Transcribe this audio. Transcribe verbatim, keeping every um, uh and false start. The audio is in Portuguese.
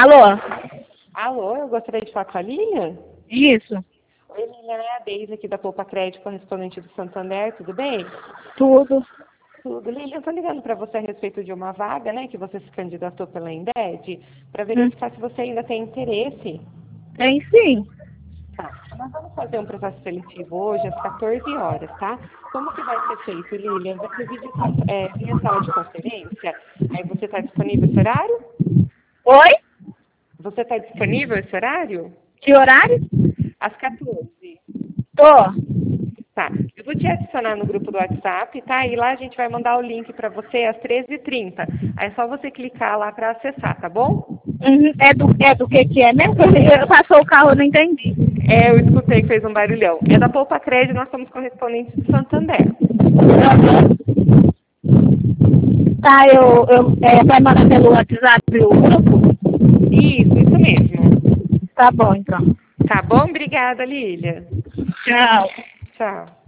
Alô? Alô, eu gostaria de falar com a Lilian? Isso. Oi, Lilian, é a Deise aqui da Poupa Crédito, correspondente do Santander, tudo bem? Tudo. Tudo. Lilian, eu tô ligando para você a respeito de uma vaga, né, que você se candidatou pela Inded, para Hum. verificar se você ainda tem interesse. Tem sim. Tá. Nós vamos fazer um processo seletivo hoje às quatorze horas, tá? Como que vai ser feito, Lilian? Vai ser vídeo, é, via sala de conferência. Aí você está disponível esse horário? Oi? Você está disponível esse horário? Que horário? Às quatorze. Tô. Tá. Eu vou te adicionar no grupo do WhatsApp, tá? E lá a gente vai mandar o link para você às treze e trinta. Aí é só você clicar lá para acessar, tá bom? Uhum. É, do, é do que que é mesmo? Eu, passou o carro, eu não entendi. É, eu escutei que fez um barulhão. É da Poupa Crédito, nós somos correspondentes do Santander. Tá, eu, eu é, vai mandar pelo WhatsApp o grupo? Isso, isso mesmo. Tá bom, então. Tá bom? Obrigada, Lília. Tchau. Tchau.